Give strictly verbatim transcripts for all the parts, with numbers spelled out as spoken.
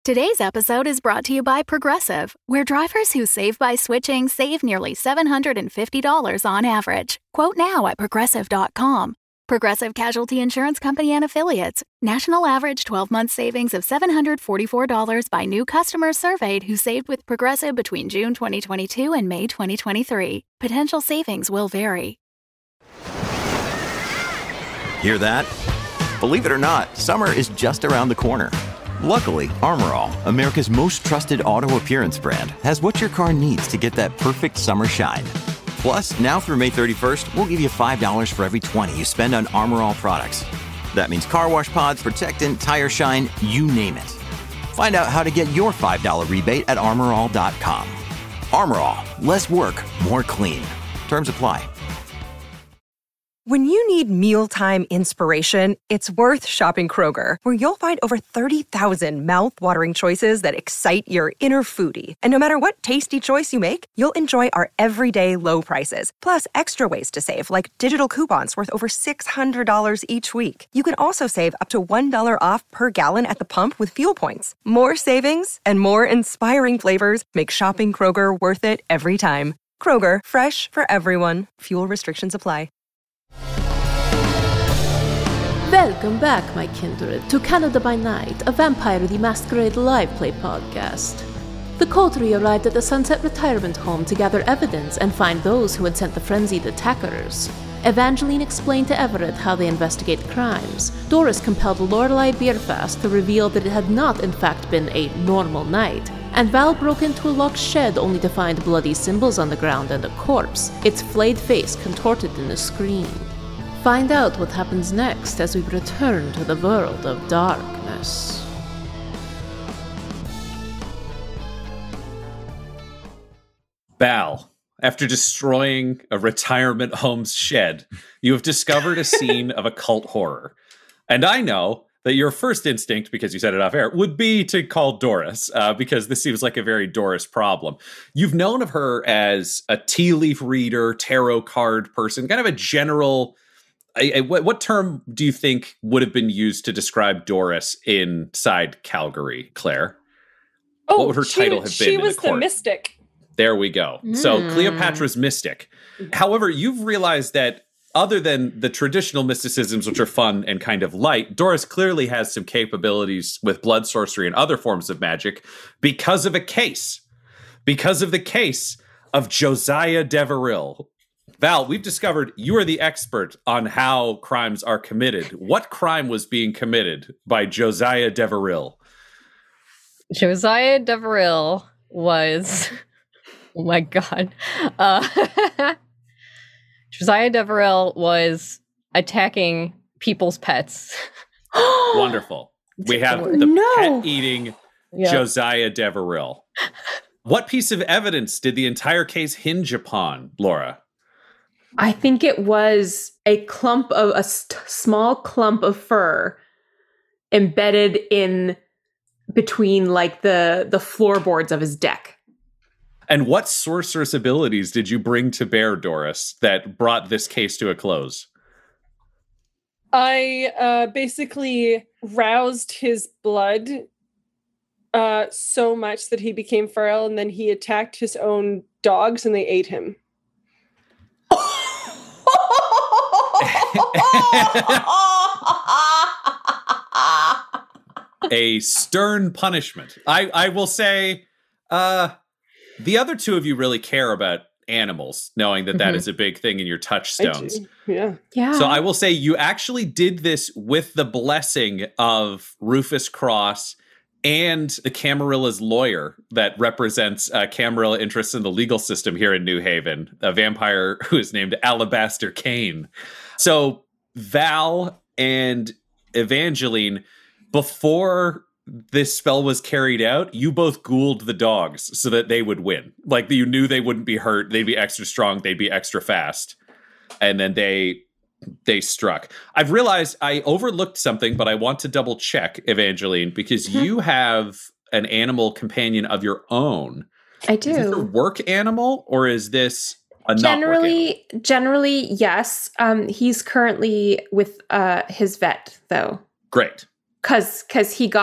Today's episode is brought to you by Progressive, where drivers who save by switching save nearly seven hundred fifty dollars on average. Quote now at progressive dot com. Progressive Casualty Insurance Company and Affiliates. National average twelve-month savings of seven hundred forty-four dollars by new customers surveyed who saved with Progressive between June twenty twenty-two and May twenty twenty-three. Potential savings will vary. Hear that? Believe it or not, summer is just around the corner. Luckily, Armor All, America's most trusted auto appearance brand, has what your car needs to get that perfect summer shine. Plus, now through May thirty-first, we'll give you five dollars for every twenty you spend on Armor All products. That means car wash pods, protectant, tire shine, you name it. Find out how to get your five dollars rebate at armor all dot com. Armor All, less work, more clean. Terms apply. When you need mealtime inspiration, it's worth shopping Kroger, where you'll find over thirty thousand mouth-watering choices that excite your inner foodie. And no matter what tasty choice you make, you'll enjoy our everyday low prices, plus extra ways to save, like digital coupons worth over six hundred dollars each week. You can also save up to one dollar off per gallon at the pump with fuel points. More savings and more inspiring flavors make shopping Kroger worth it every time. Kroger, fresh for everyone. Fuel restrictions apply. Welcome back, my kindred, to Canada by Night, a Vampire the Masquerade live play podcast. The coterie arrived at the Sunset Retirement Home to gather evidence and find those who had sent the frenzied attackers. Evangeline explained to Everett how they investigate crimes. Doris compelled Lorelei Beerfast to reveal that it had not in fact been a normal night. And Val broke into a locked shed only to find bloody symbols on the ground and a corpse, its flayed face contorted in a scream. Find out what happens next as we return to the world of darkness. Val, after destroying a retirement home's shed, you have discovered a scene of occult horror. And I know that your first instinct, because you said it off air, would be to call Doris, uh, because this seems like a very Doris problem. You've known of her as a tea leaf reader, tarot card person, kind of a general... I, I, what, what term do you think would have been used to describe Doris inside Calgary, Claire? Oh, what would her she, title have been? She in was the, the court? mystic. There we go. Mm. So Cleopatra's mystic. However, you've realized that other than the traditional mysticisms, which are fun and kind of light, Doris clearly has some capabilities with blood sorcery and other forms of magic because of a case. Because of the case of Josiah Deveril. Val, we've discovered you are the expert on how crimes are committed. What crime was being committed by Josiah Deveril? Josiah Deveril was... Oh my God. Uh, Josiah Deveril was attacking people's pets. Wonderful. We have the no. pet-eating Yep. Josiah Deveril. What piece of evidence did the entire case hinge upon, Laura? I think it was a clump of a st- small clump of fur embedded in between like the the floorboards of his deck. And what sorceress abilities did you bring to bear, Doris, that brought this case to a close? I uh, basically roused his blood uh, so much that he became feral, and then he attacked his own dogs and they ate him. A stern punishment. I, I will say, uh, the other two of you really care about animals, knowing that that Mm-hmm. is a big thing in your touchstones. Yeah. Yeah. So I will say you actually did this with the blessing of Rufus Cross and the Camarilla's lawyer that represents uh, Camarilla interests in the legal system here in New Haven, a vampire who is named Alabaster Kane. So Val and Evangeline, before this spell was carried out, you both ghouled the dogs so that they would win. Like, you knew they wouldn't be hurt. They'd be extra strong. They'd be extra fast. And then they they struck. I've realized I overlooked something, but I want to double check, Evangeline, because mm-hmm. you have an animal companion of your own. I do. Is this a work animal, or is this a generally, not work generally, yes. Um, he's currently with uh, his vet, though. Great. Because because he got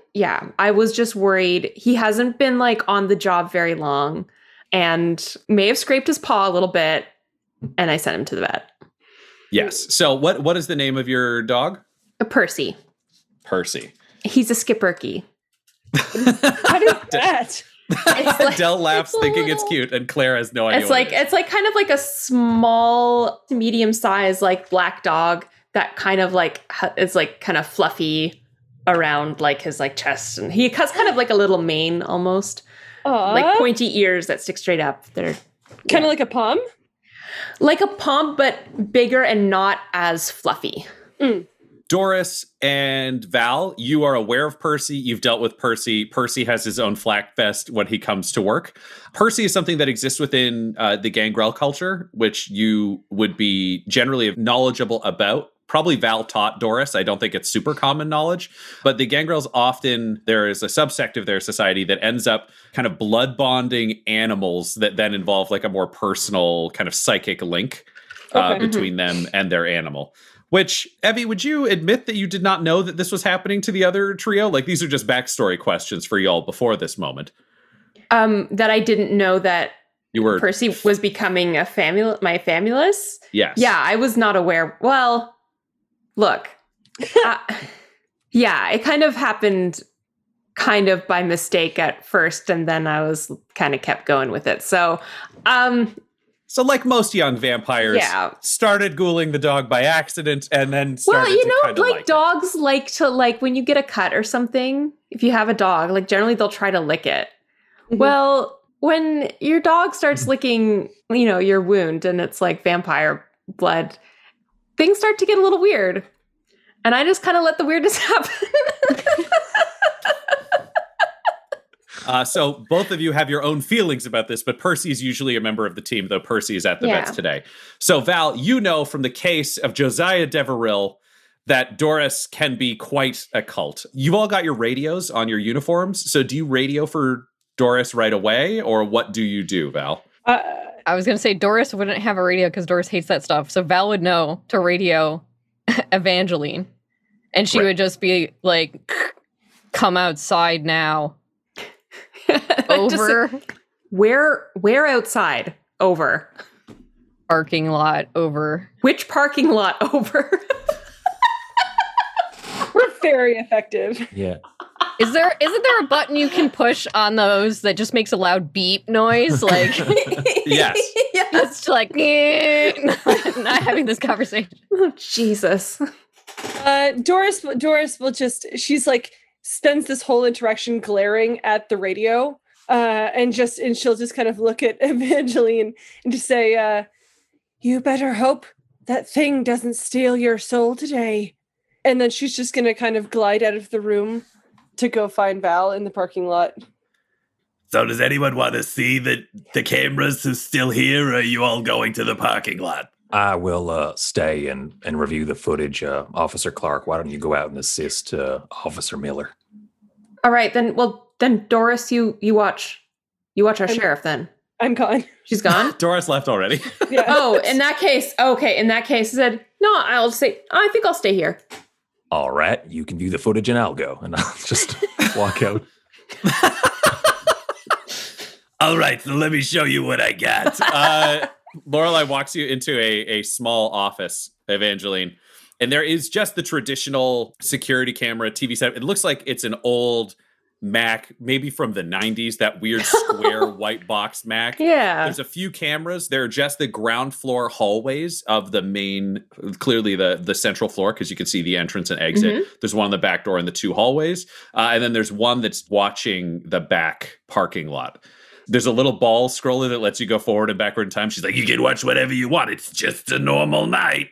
yeah, I was just worried. He hasn't been like on the job very long and may have scraped his paw a little bit. And I sent him to the vet. Yes. So what what is the name of your dog? A Percy. Percy. He's a skipperky. What is that? It's like, Dell laughs it's thinking little, it's cute, and Claire has no idea. It's what like it is. it's like kind of like a small to medium size like black dog that kind of like ha- is like kind of fluffy around like his like chest, and he has kind of like a little mane almost. Aww. Like pointy ears that stick straight up. They're Kind of yeah. like a pom? Like a pom, but bigger and not as fluffy. Mm. Doris and Val, you are aware of Percy. You've dealt with Percy. Percy has his own flak vest when he comes to work. Percy is something that exists within uh, the Gangrel culture, which you would be generally knowledgeable about. Probably Val taught Doris. I don't think it's super common knowledge. But the Gangrels often, there is a subsect of their society that ends up kind of blood bonding animals that then involve like a more personal kind of psychic link uh, Okay. between them and their animal. Which, Evie, would you admit that you did not know that this was happening to the other trio? Like, these are just backstory questions for y'all before this moment. Um, that I didn't know that You were... Percy was becoming a famul- my famulus. Yes. Yeah, I was not aware. Well, look. uh, yeah, it kind of happened kind of by mistake at first, and then I was kind of kept going with it. So, um... So like most young vampires, Yeah. started ghouling the dog by accident and then started Well, you to know, kind of like, like it. dogs like to, like, when you get a cut or something, if you have a dog, like, generally they'll try to lick it. Mhm. Well, when your dog starts licking, you know, your wound and it's like vampire blood, things start to get a little weird. And I just kind of let the weirdness happen. Uh, so both of you have your own feelings about this, but Percy is usually a member of the team, though Percy is at the Yeah. vets today. So Val, you know from the case of Josiah Deveril that Doris can be quite a cult. You've all got your radios on your uniforms. So do you radio for Doris right away, or what do you do, Val? Uh, I was going to say Doris wouldn't have a radio because Doris hates that stuff. So Val would know to radio Evangeline. And she Right. would just be like, come outside now. Over. Just, where, where outside? Over. Parking lot. Over. Which parking lot? Over. we're very effective. Yeah. Is there, isn't there a button you can push on those that just makes a loud beep noise? Like, Yes. it's like, not having this conversation. Oh, Jesus. Uh, Doris, Doris will just, she's like, spends this whole interaction glaring at the radio, uh, and just, and she'll just kind of look at Evangeline and just say, uh, you better hope that thing doesn't steal your soul today. And then she's just going to kind of glide out of the room to go find Val in the parking lot. So does anyone want to see the, the cameras who's still here, or are you all going to the parking lot? I will uh, stay and, and review the footage. Uh, Officer Clark, why don't you go out and assist uh, Officer Miller? All right, then, well, then Doris, you, you watch, you watch our I'm- sheriff then. I'm gone. She's gone? Doris left already. Yeah. Oh, in that case, okay, in that case, I said, no, I'll say, I think I'll stay here. All right, you can view the footage and I'll go. And I'll just walk out. All right, so let me show you what I got. uh, Lorelai walks you into a, a small office, Evangeline, and there is just the traditional security camera T V set. It looks like it's an old Mac, maybe from the nineties, that weird square white box Mac. Yeah. There's a few cameras. There are just the ground floor hallways of the main, clearly the, the central floor, because you can see the entrance and exit. Mhm. There's one on the back door and the two hallways. Uh, and then there's one that's watching the back parking lot. There's a little ball scroller that lets you go forward and backward in time. She's like, You can watch whatever you want. It's just a normal night.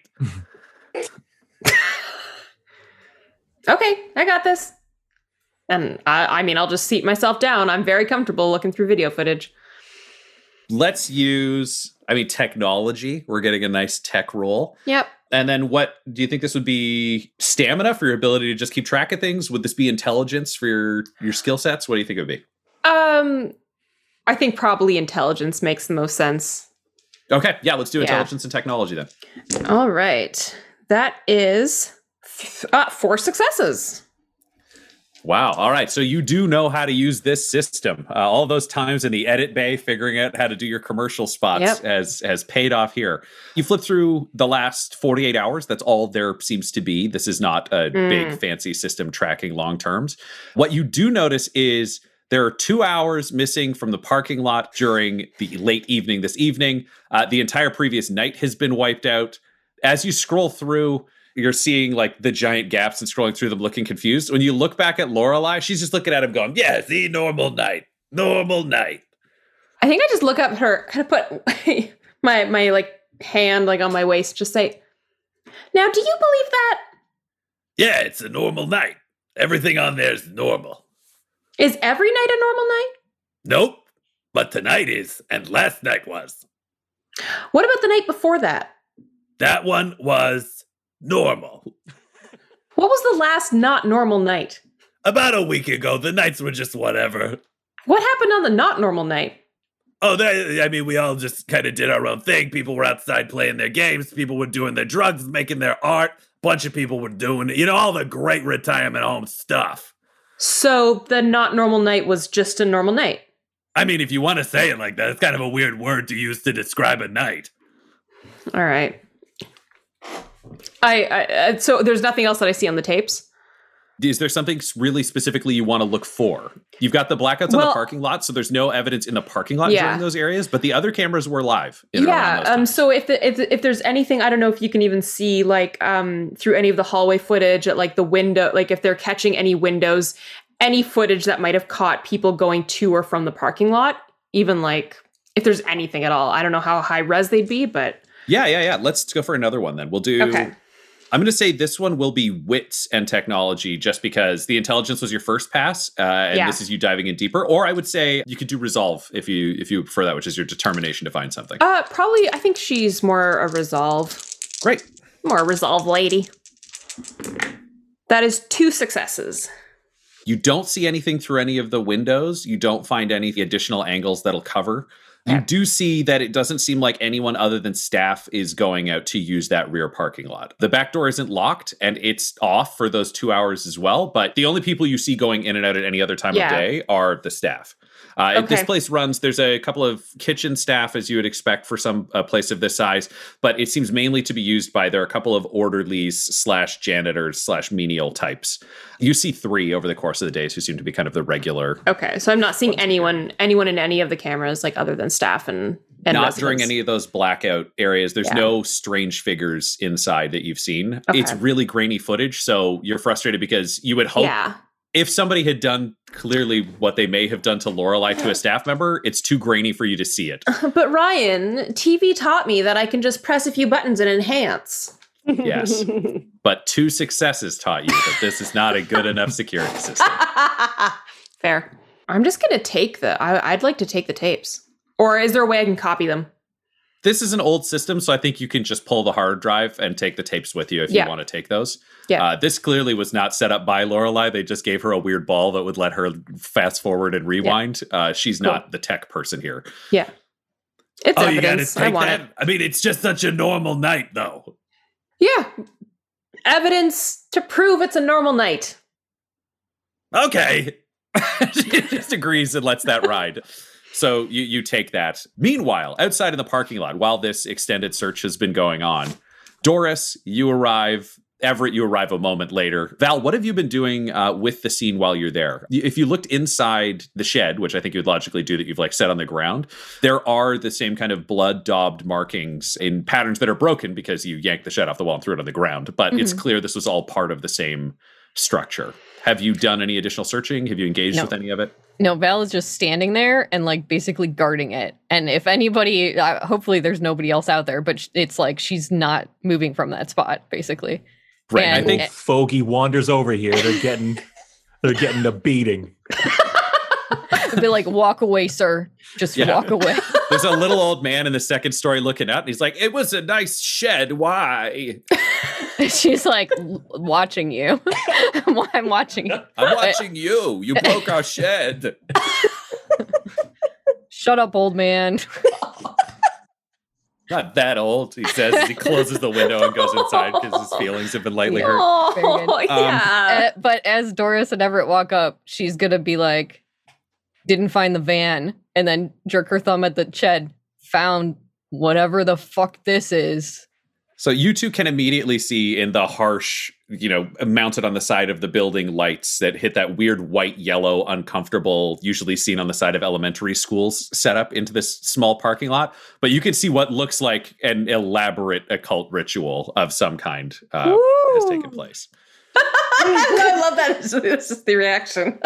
Okay, I got this. And I, I mean, I'll just seat myself down. I'm very comfortable looking through video footage. let's use, I mean, technology. We're getting a nice tech roll. Yep. And then what, do you think this would be stamina for your ability to just keep track of things? Would this be intelligence for your, your skill sets? What do you think it would be? Um, I think probably intelligence makes the most sense. Okay, yeah, let's do Yeah. intelligence and technology then. All right. That is uh, four successes. Wow. All right. So you do know how to use this system. Uh, all those times in the edit bay figuring out how to do your commercial spots Yep. has, has paid off here. You flip through the last forty-eight hours. That's all there seems to be. This is not a Mm. big fancy system tracking long terms. What you do notice is there are two hours missing from the parking lot during the late evening this evening. Uh, the entire previous night has been wiped out. As you scroll through, you're seeing like the giant gaps and scrolling through them looking confused. When you look back at Lorelei, she's just looking at him going, Yeah, see, normal night. Normal night. I think I just look up at her, kind of put my my like hand like on my waist, just say, "Now, do you believe that? Yeah, it's a normal night. Everything on there is normal. Is every night a normal night? Nope. But tonight is, and last night was. What about the night before that? That one was normal. What was the last not normal night? About a week ago, the nights were just whatever. What happened on the not normal night? Oh, that, I mean, we all just kind of did our own thing. People were outside playing their games. People were doing their drugs, making their art. Bunch of people were doing, you know, all the great retirement home stuff. So the not normal night was just a normal night. I mean, if you want to say it like that, it's kind of a weird word to use to describe a night. All right. I, I so there's nothing else that I see on the tapes. is there something really specifically you want to look for? You've got the blackouts on Well- the parking lot, so there's no evidence in the parking lot Yeah. during those areas, but the other cameras were live. in and around Yeah. those Um. times. So if, the, if if there's anything, I don't know if you can even see like um through any of the hallway footage at like the window, like if they're catching any windows, any footage that might have caught people going to or from the parking lot, even like if there's anything at all. I don't know how high res they'd be, but Yeah, yeah, yeah. Let's go for another one then. We'll do. Okay. I'm going to say this one will be wits and technology, just because the intelligence was your first pass, uh, and Yeah. this is you diving in deeper. Or I would say you could do resolve if you if you prefer that, which is your determination to find something. uh probably I think she's more a resolve, Great. more a resolve lady. That is two successes. You don't see anything through any of the windows. You don't find any additional angles that'll cover. You do see that it doesn't seem like anyone other than staff is going out to use that rear parking lot. The back door isn't locked and it's off for those two hours as well. But the only people you see going in and out at any other time Yeah. of day are the staff. Uh, Okay. This place runs, there's a couple of kitchen staff, as you would expect for some uh, place of this size, but it seems mainly to be used by, there are a couple of orderlies slash janitors slash menial types. You see three over the course of the days who seem to be kind of the regular. Okay, so I'm not seeing anyone anyone in any of the cameras like other than staff and and Not residents. during any of those blackout areas. There's Yeah. no strange figures inside that you've seen. Okay. It's really grainy footage, so you're frustrated because you would hope Yeah. if somebody had done clearly what they may have done to Lorelei to a staff member, it's too grainy for you to see it. But Ryan, T V taught me that I can just press a few buttons and enhance. Yes. But two successes taught you that this is not a good enough security system. Fair. I'm just gonna take the. I, I'd like to take the tapes. Or is there a way I can copy them? This is an old system, so I think you can just pull the hard drive and take the tapes with you if Yeah. you want to take those. Yeah. Uh, this clearly was not set up by Lorelei. They just gave her a weird ball that would let her fast forward and rewind. Uh, she's Cool. not the tech person here. Yeah. It's Oh, you gotta evidence. I take want that? it. I mean, it's just such a normal night, though. Yeah. Evidence to prove it's a normal night. Okay. She just agrees and lets that ride. So you, you take that. Meanwhile, outside in the parking lot, while this extended search has been going on, Doris, you arrive. Everett, you arrive a moment later. Val, what have you been doing uh, with the scene while you're there? If you looked inside the shed, which I think you'd logically do that you've like set on the ground, there are the same kind of blood-daubed markings in patterns that are broken because you yanked the shed off the wall and threw it on the ground. But it's Mhm. clear this was all part of the same structure. Have you done any additional searching? Have you engaged No. with any of it? No, Val is just standing there and like basically guarding it. And if anybody, uh, hopefully there's nobody else out there, but sh- it's like she's not moving from that spot, basically. Right. And- I think Old fogey wanders over here. They're getting they're getting a beating. It'd be like, walk away, sir. Just Yeah. walk away. there's a little old man in the second story looking out, and he's like, "It was a nice shed. Why? She's like "L- watching you. I'm watching you. I'm watching you. You broke our shed." Shut up, old man. Not that old, he says as he closes the window and goes inside because his feelings have been lightly hurt. Oh, Um, yeah. uh, but as Doris and Everett walk up, she's gonna be like, didn't find the van, and then jerk her thumb at the Ched, found whatever the fuck this is. So you two can immediately see in the harsh, you know, mounted on the side of the building lights that hit that weird white, yellow, uncomfortable, usually seen on the side of elementary schools setup into this small parking lot. But you can see what looks like an elaborate occult ritual of some kind uh, has taken place. I love that. This is the reaction.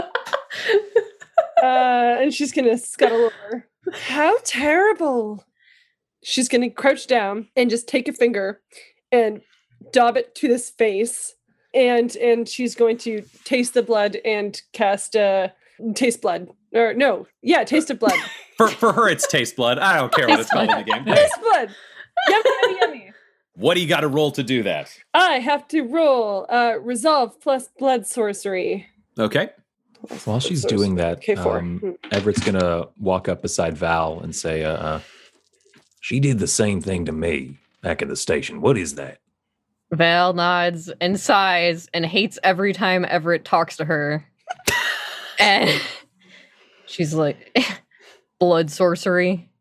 Uh, and she's gonna scuttle over. How terrible. She's gonna crouch down and just take a finger and daub it to this face. And and she's going to taste the blood and cast uh taste blood. Or no, yeah, taste of blood. For for her, it's taste blood. I don't care what it's called in the game. Hey, Taste blood. Yummy, yummy, yummy. what do you got to roll to do that? I have to roll uh resolve plus blood sorcery. Okay. While she's doing that, Okay, four. um, Everett's gonna walk up beside Val and say, uh, uh, she did the same thing to me back at the station. What is that? Val nods and sighs and hates every time Everett talks to her. And she's like, blood sorcery.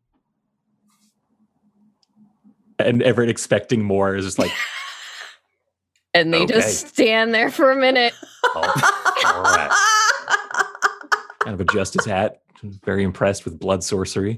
And Everett, expecting more, is just like, And they Okay. just stand there for a minute. oh, all right. Kind of adjust his hat. Very impressed with blood sorcery.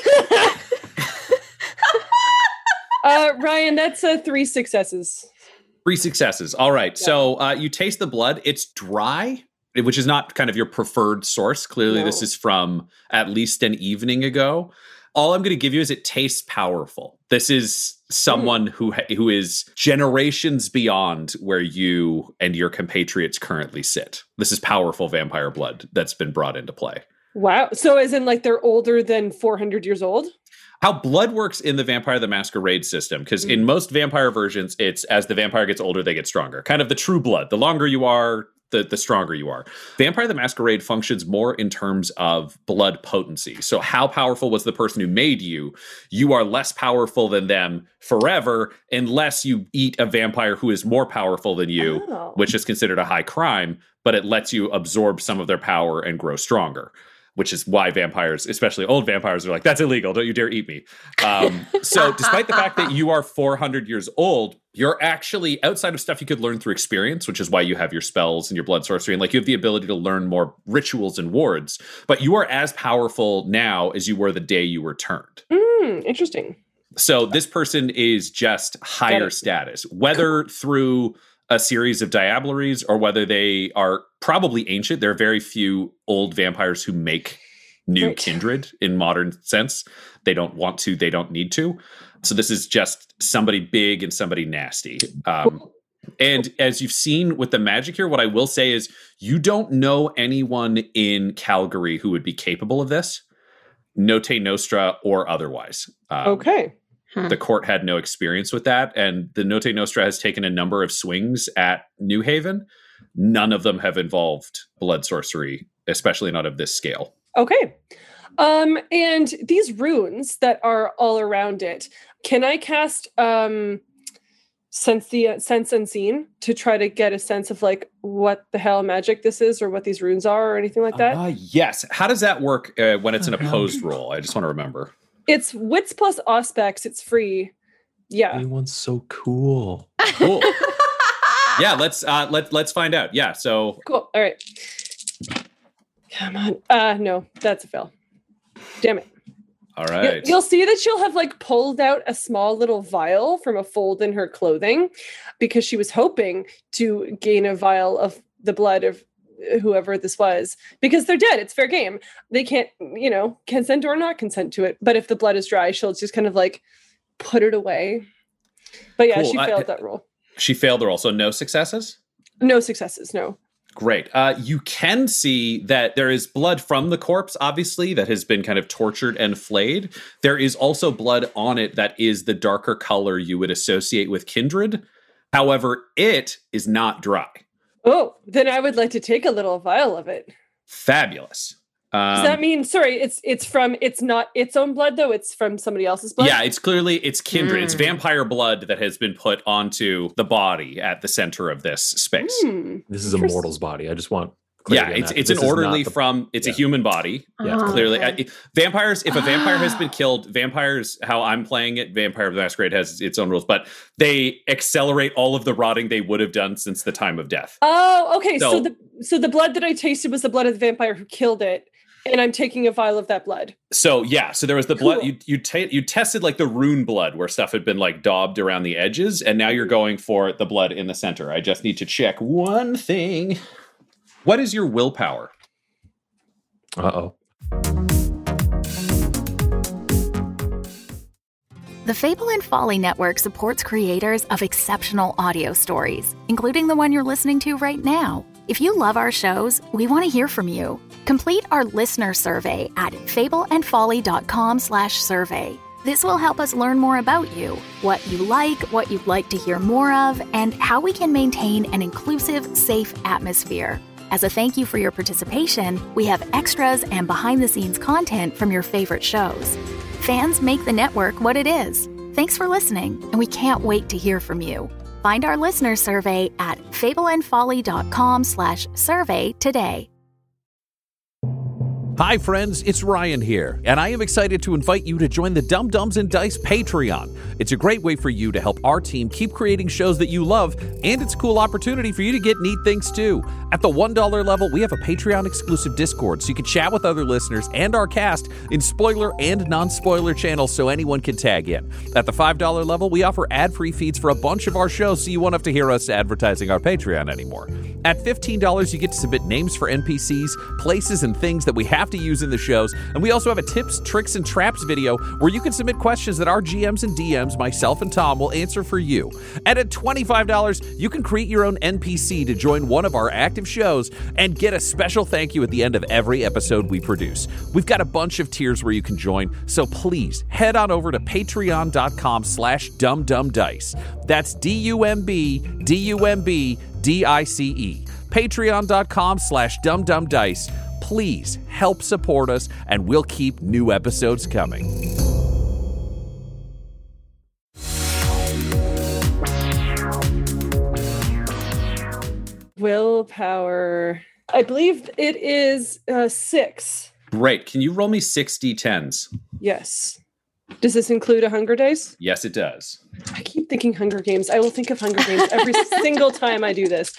Uh Ryan, that's uh, three successes. Three successes. All right. So uh, you taste the blood. It's dry, which is not kind of your preferred source. Clearly, No. this is from at least an evening ago. All I'm going to give you is it tastes powerful. This is someone Hmm. who ha- who is generations beyond where you and your compatriots currently sit. This is powerful vampire blood that's been brought into play. Wow. So as in like they're older than four hundred years old? How blood works in the Vampire the Masquerade system, because in most vampire versions, it's as the vampire gets older, they get stronger. Kind of the true blood. The longer you are, the, the stronger you are. Vampire the Masquerade functions more in terms of blood potency. So how powerful was the person who made you? You are less powerful than them forever unless you eat a vampire who is more powerful than you, Oh. which is considered a high crime, but it lets you absorb some of their power and grow stronger. Which is why vampires, especially old vampires, are like, that's illegal. Don't you dare eat me. Um, so despite the fact that you are four hundred years old, you're actually, outside of stuff you could learn through experience, which is why you have your spells and your blood sorcery, and like you have the ability to learn more rituals and wards, but you are as powerful now as you were the day you were turned. Mm, interesting. So this person is just higher Got it. status, whether through a series of diableries or whether they are probably ancient. There are very few old vampires who make new Right. kindred in modern sense. They don't want to, they don't need to. So this is just somebody big and somebody nasty. Um, and as you've seen with the magic here, what I will say is you don't know anyone in Calgary who would be capable of this, Note Nostra or otherwise. Um, Okay. The court had no experience with that, and the Note Nostra has taken a number of swings at New Haven. None of them have involved blood sorcery, especially not of this scale. Okay. Um, and these runes that are all around it, can I cast um sense the sense unseen to try to get a sense of like what the hell magic this is or what these runes are or anything like that? Uh, yes. How does that work uh, when it's an opposed roll? I just want to remember. It's wits plus auspex, it's free. Yeah. Everyone's so cool. Cool. Yeah, let's uh, let let's find out. Yeah, so Cool. All right. Come on. Uh no, that's a fail. Damn it. all You- right. You'll see that she'll have like pulled out a small little vial from a fold in her clothing because she was hoping to gain a vial of the blood of whoever this was because they're dead. It's fair game. They can't, you know, consent or not consent to it. But if the blood is dry, she'll just kind of like put it away. But yeah, Cool. she I- failed that roll. She failed the roll, so no successes. No successes. No. Great. Uh, you can see that there is blood from the corpse, obviously, that has been kind of tortured and flayed. There is also blood on it that is the darker color you would associate with kindred. However, it is not dry. Oh, then I would like to take a little vial of it. Fabulous. Um, Does that mean, sorry, it's it's from, it's not its own blood, though? It's from somebody else's blood? Yeah, it's clearly, it's kindred. Mm. It's vampire blood that has been put onto the body at the center of this space. Hmm. This is a Interest- mortal's body. I just want Yeah, clarity on it's that. it's This an is not orderly the- from, it's a yeah. human body. Yeah. Oh, Clearly, okay. I, vampires, if a vampire has been killed, vampires, how I'm playing it, Vampire the Masquerade has its own rules, but they accelerate all of the rotting they would have done since the time of death. Oh, okay. So, So- the so the blood that I tasted was the blood of the vampire who killed it, and I'm taking a vial of that blood. So yeah, so there was the blood Cool. you you ta- you tested like the rune blood where stuff had been like daubed around the edges, and now you're going for the blood in the center. I just need to check one thing. What is your willpower? Uh-oh. The Fable and Folly Network supports creators of exceptional audio stories, including the one you're listening to right now. If you love our shows, we want to hear from you. Complete our listener survey at fableandfolly.com slash survey. This will help us learn more about you, what you like, what you'd like to hear more of, and how we can maintain an inclusive, safe atmosphere. As a thank you for your participation, we have extras and behind-the-scenes content from your favorite shows. Fans make the network what it is. Thanks for listening, and we can't wait to hear from you. Find our listener survey at fableandfolly.com slash survey today. Hi friends, it's Ryan here, and I am excited to invite you to join the Dum Dums and Dice Patreon. It's a great way for you to help our team keep creating shows that you love, and it's a cool opportunity for you to get neat things too. At the one dollar level, we have a Patreon-exclusive Discord, so you can chat with other listeners and our cast in spoiler and non-spoiler channels so anyone can tag in. At the five dollar level, we offer ad-free feeds for a bunch of our shows, so you won't have to hear us advertising our Patreon anymore. At fifteen dollars, you get to submit names for N P Cs, places, and things that we have to use in the shows, and we also have a tips, tricks, and traps video where you can submit questions that our G Ms and D Ms, myself and Tom, will answer for you. And at twenty-five dollars, you can create your own N P C to join one of our active shows and get a special thank you at the end of every episode we produce. We've got a bunch of tiers where you can join, so please head on over to patreon.com slash dumdumdice. That's D-U-M-B, D-U-M-B, D-I-C-E. Patreon.com slash dumdumdice. Please help support us, and we'll keep new episodes coming. Willpower. I believe it is uh, six. Great. Can you roll me six d tens? Yes. Does this include a Hunger Days? Yes, it does. I keep thinking Hunger Games. I will think of Hunger Games every single time I do this.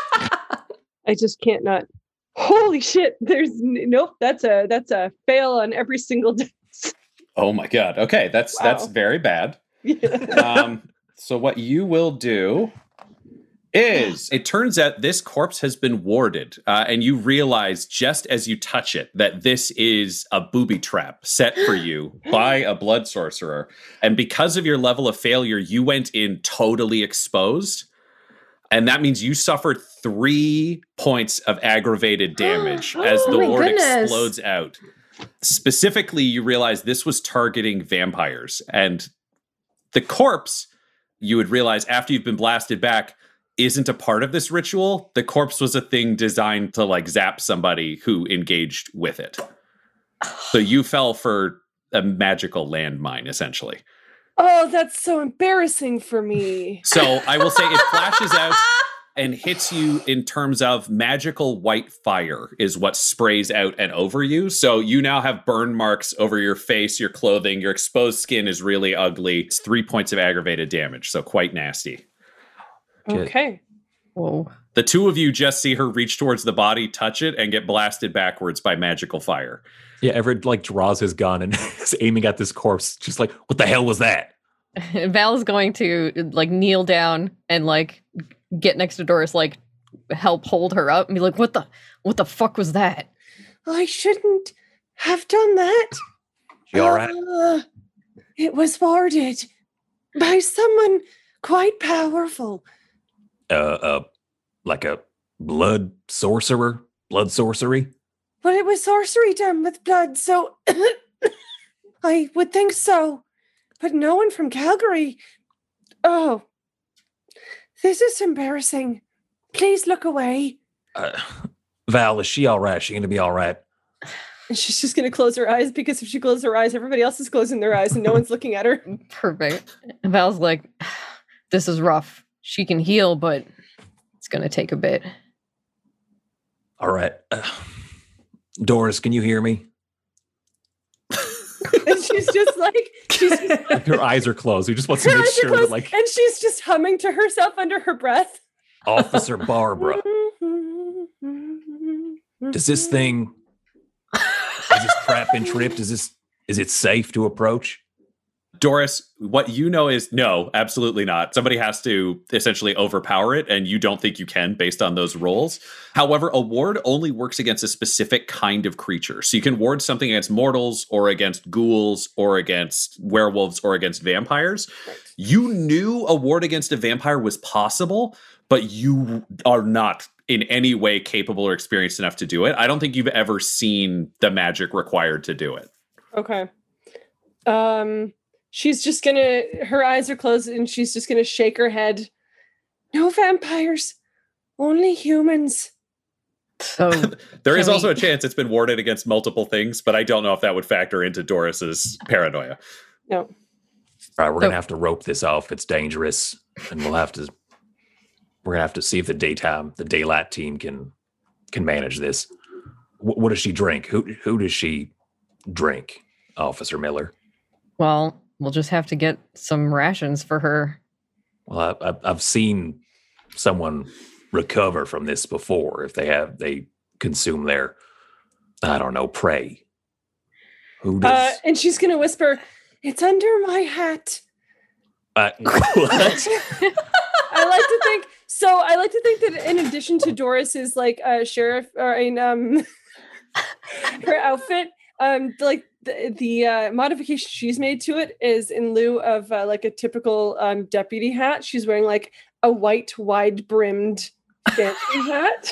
I just can't not. Holy shit! There's n- nope. That's a that's a fail on every single day. Oh my god. Okay, that's Wow. that's very bad. Yeah. Um, so what you will do is, it turns out this corpse has been warded, uh, and you realize just as you touch it that this is a booby trap set for you by a blood sorcerer. And because of your level of failure, you went in totally exposed. And that means you suffered three points of aggravated damage as the Oh my ward goodness. explodes out. Specifically, you realize this was targeting vampires. And the corpse, you would realize after you've been blasted back, isn't a part of this ritual. The corpse was a thing designed to like zap somebody who engaged with it. So you fell for a magical landmine, essentially. Oh, that's so embarrassing for me. So I will say it flashes out and hits you in terms of magical white fire is what sprays out and over you. So you now have burn marks over your face, your clothing, your exposed skin is really ugly. It's three points of aggravated damage, so quite nasty. Good. Okay. Whoa. The two of you just see her reach towards the body, touch it, and get blasted backwards by magical fire. Yeah, Everett like draws his gun and is aiming at this corpse, just like, what the hell was that? Val's going to like kneel down and like get next to Doris, like help hold her up and be like, what the what the fuck was that? I shouldn't have done that. She all right? Uh, it was warded by someone quite powerful. Uh, uh, like a blood sorcerer? Blood sorcery? But it was sorcery done with blood, so I would think so. But no one from Calgary. Oh, this is embarrassing. Please look away. Uh, Val, is she all right? She gonna be all right? And she's just going to close her eyes because if she closes her eyes, everybody else is closing their eyes and no one's looking at her. Perfect. And Val's like, this is rough. She can heal, but it's going to take a bit. All right. Uh, Doris, can you hear me? And she's just like, she's just like, her eyes are closed. We just want to make sure that, like, and she's just humming to herself under her breath. Officer Barbara, does this thing, is this trap and tripped? Is this, is it safe to approach? Doris, what you know is no, absolutely not. Somebody has to essentially overpower it, and you don't think you can based on those rolls. However, a ward only works against a specific kind of creature. So you can ward something against mortals or against ghouls or against werewolves or against vampires. You knew a ward against a vampire was possible, but you are not in any way capable or experienced enough to do it. I don't think you've ever seen the magic required to do it. Okay. Um... She's just gonna, her eyes are closed and she's just gonna shake her head. No vampires, only humans. So there is we... also a chance it's been warded against multiple things, but I don't know if that would factor into Doris's paranoia. No. All right, we're so, gonna have to rope this off. It's dangerous, and we'll have to. We're gonna have to see if the daytime, the daylight team can can manage this. W- what does she drink? Who who does she drink, Officer Miller? Well, we'll just have to get some rations for her. Well, I, I've seen someone recover from this before. If they have, they consume their, I don't know, prey. Who does? Uh, and she's gonna whisper, "It's under my hat." Uh, what? I like to think. So I like to think that in addition to Doris's like uh, sheriff or in um her outfit, um like. The, the uh, modification she's made to it is in lieu of uh, like a typical um, deputy hat. She's wearing like a white, wide-brimmed fancy hat.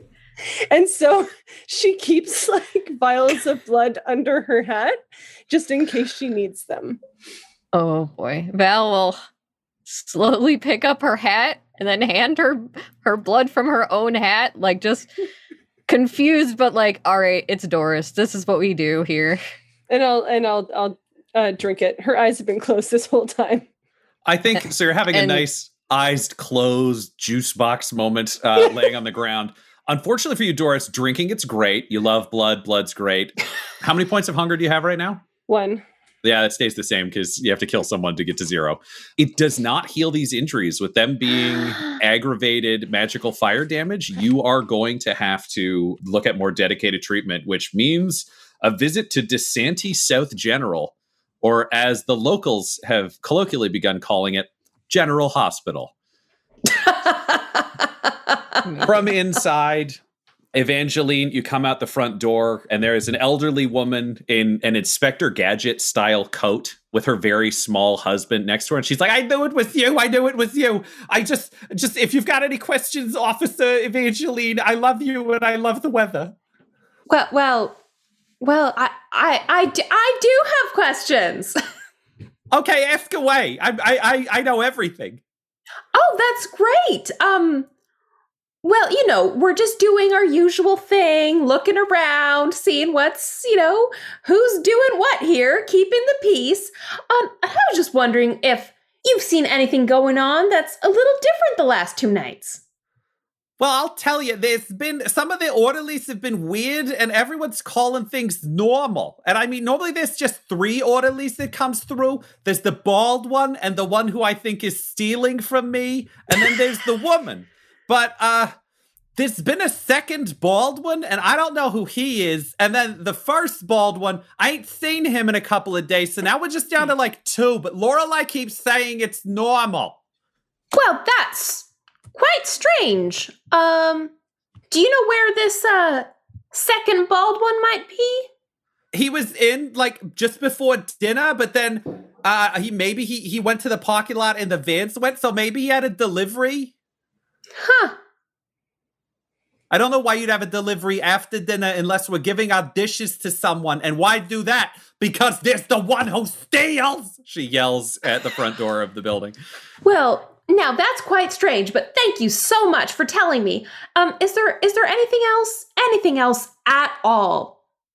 And so she keeps like vials of blood under her hat just in case she needs them. Oh boy. Val will slowly pick up her hat and then hand her her blood from her own hat, like just confused, but like, all right, it's Doris. This is what we do here. And I'll and I'll I'll uh, drink it. Her eyes have been closed this whole time. I think so. You're having and, a nice eyes closed juice box moment, uh, laying on the ground. Unfortunately for you, Doris, drinking it's great. You love blood. Blood's great. How many points of hunger do you have right now? One. Yeah, it stays the same because you have to kill someone to get to zero. It does not heal these injuries. With them being aggravated magical fire damage, you are going to have to look at more dedicated treatment, which means a visit to DeSanti South General, or as the locals have colloquially begun calling it, General Hospital. From inside, Evangeline, you come out the front door, and there is an elderly woman in an Inspector Gadget-style coat with her very small husband next to her, and she's like, I knew it was you, I knew it was you. I just, just if you've got any questions, Officer Evangeline, I love you, and I love the weather. Well, well... Well, I, I, I, do, I do have questions. Okay, ask away. I, I, I know everything. Oh, that's great. Um, well, you know, we're just doing our usual thing, looking around, seeing what's, you know, who's doing what here, keeping the peace. Um, I was just wondering if you've seen anything going on that's a little different the last two nights. Well, I'll tell you, there's been, some of the orderlies have been weird and everyone's calling things normal. And I mean, normally there's just three orderlies that comes through. There's the bald one and the one who I think is stealing from me. And then there's the woman. But uh, there's been a second bald one and I don't know who he is. And then the first bald one, I ain't seen him in a couple of days. So now we're just down to like two. But Lorelai keeps saying it's normal. Well, that's quite strange. Um, do you know where this uh second bald one might be? He was in like just before dinner, but then uh he maybe he he went to the parking lot and the vans went, so maybe he had a delivery. Huh. I don't know why you'd have a delivery after dinner unless we're giving our dishes to someone. And why do that? Because there's the one who steals, she yells at the front door of the building. Well, now that's quite strange, but thank you so much for telling me. Um, is there is there anything else? Anything else at all?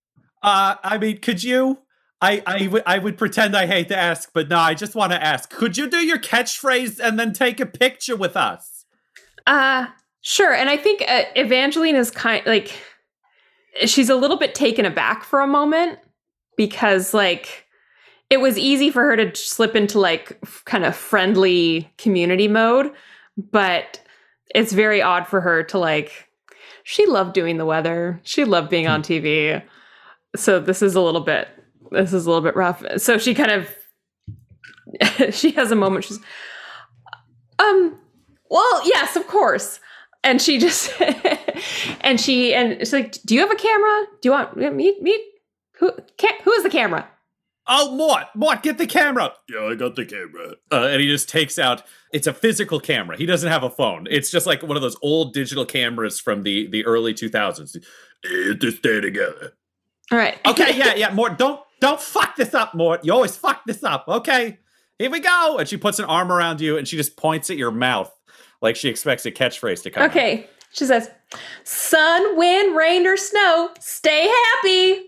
Uh, I mean, could you? I, I, w- I would pretend I hate to ask, but no, I just want to ask. Could you do your catchphrase and then take a picture with us? Uh, sure. And I think uh, Evangeline is kind like, she's a little bit taken aback for a moment because, like, it was easy for her to slip into, like, f- kind of friendly community mode, but it's very odd for her to, like, she loved doing the weather. She loved being on T V. So this is a little bit, this is a little bit rough. So she kind of, she has a moment. She's, um, well, yes, of course. And she just, and she, and she's like, do you have a camera? Do you want me, me? Who, can, who is the camera? Oh, Mort, Mort, get the camera. Yeah, I got the camera. Uh, and he just takes out, it's a physical camera. He doesn't have a phone. It's just like one of those old digital cameras from the, the early two thousands. Hey, just stay together. All right. Okay, yeah, yeah, Mort, don't, don't fuck this up, Mort. You always fuck this up. Okay, here we go. And she puts an arm around you and she just points at your mouth like she expects a catchphrase to come out. Okay. She says, sun, wind, rain, or snow, stay happy.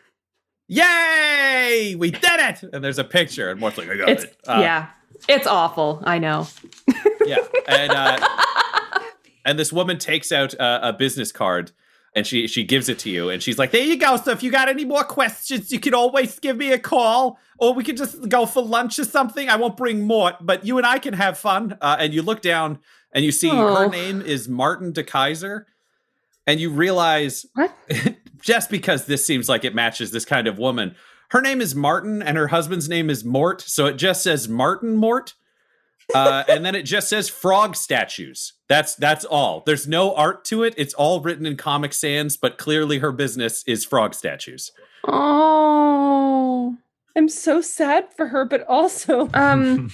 Yay! We did it! And there's a picture, and Mort's like, I got It's, it. Uh, yeah. It's awful. I know. Yeah. And uh, and this woman takes out uh, a business card, and she she gives it to you, and she's like, there you go. So if you got any more questions, you can always give me a call, or we could just go for lunch or something. I won't bring Mort, but you and I can have fun. Uh, and you look down, and you see Oh. her name is Martin de Kaiser, and you realize... What? Just because this seems like it matches this kind of woman. Her name is Martin and her husband's name is Mort. So it just says Martin Mort. Uh, and then it just says frog statues. That's that's all. There's no art to it. It's all written in Comic Sans, but clearly her business is frog statues. Oh. I'm so sad for her, but also Um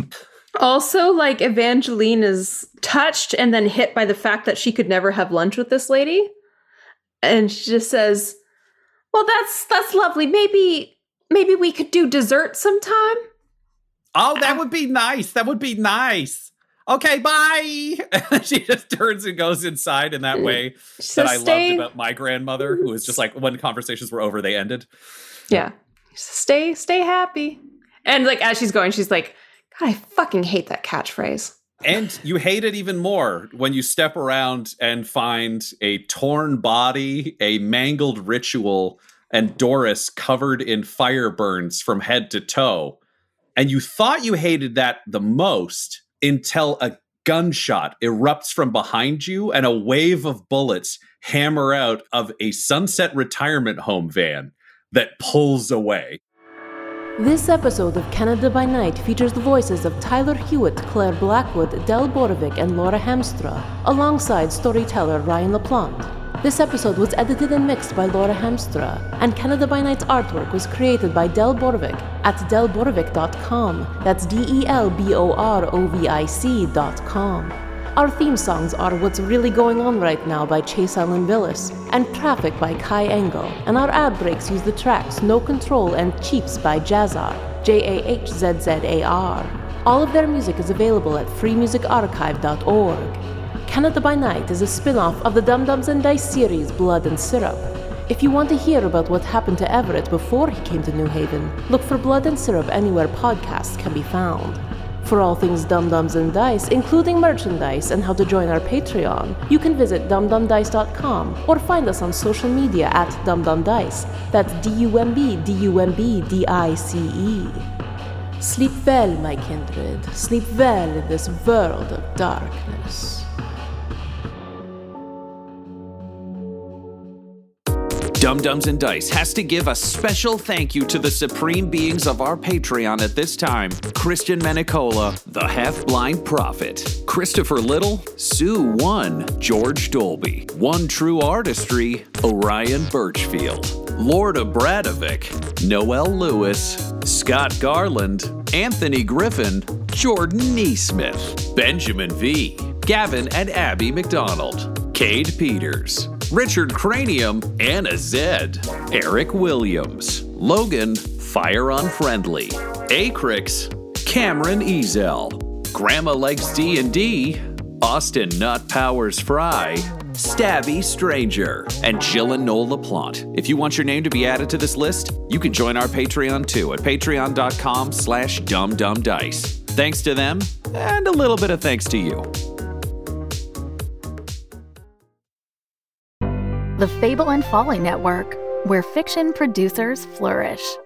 also, like, Evangeline is touched and then hit by the fact that she could never have lunch with this lady. And she just says, well, that's that's lovely. Maybe maybe we could do dessert sometime. Oh, that would be nice. That would be nice. Okay, bye. And she just turns and goes inside in that way She that says, I "Stay." loved about my grandmother, who was just like, when conversations were over, they ended. Yeah. She says, Stay, stay happy. And, like, as she's going, she's like, God, I fucking hate that catchphrase. And you hate it even more when you step around and find a torn body, a mangled ritual, and Doris covered in fire burns from head to toe. And you thought you hated that the most until a gunshot erupts from behind you and a wave of bullets hammer out of a Sunset retirement home van that pulls away. This episode of Canada by Night features the voices of Tyler Hewitt, Claire Blackwood, Del Borovic, and Laura Hamstra, alongside storyteller Ryan LaPlante. This episode was edited and mixed by Laura Hamstra, and Canada by Night's artwork was created by Del Borovic at del borovic dot com. That's D E L B O R O V I C dot com. Our theme songs are What's Really Going On Right Now by Chase Allen Villas and Traffic by Kai Engel, and our ad breaks use the tracks No Control and Cheaps by Jazzar, J A H Z Z A R. All of their music is available at free music archive dot org. Canada by Night is a spin-off of the Dum Dums and Dice series Blood and Syrup. If you want to hear about what happened to Everett before he came to New Haven, look for Blood and Syrup anywhere podcasts can be found. For all things Dum Dums and Dice, including merchandise and how to join our Patreon, you can visit dum dum dice dot com or find us on social media at dumdumdice. That's D U M B D U M B D I C E. Sleep well, my kindred. Sleep well in this world of darkness. Dum Dums and Dice has to give a special thank you to the supreme beings of our Patreon at this time: Christian Menicola, the Half-Blind Prophet, Christopher Little, Sue One, George Dolby, One True Artistry, Orion Birchfield, Lord Abradovic, Noel Lewis, Scott Garland, Anthony Griffin, Jordan Neesmith, Benjamin V, Gavin and Abby McDonald, Cade Peters, Richard Cranium, Anna Zed, Eric Williams, Logan Fire Unfriendly, Acrix, Cameron Ezel, Grandma Likes D and D, Austin Nut Powers Fry, Stabby Stranger, and Jill and Noel LaPlante. If you want your name to be added to this list, you can join our Patreon too at patreon.com slash dumbdumbdice. Thanks to them, and a little bit of thanks to you. The Fable and Folly Network, where fiction producers flourish.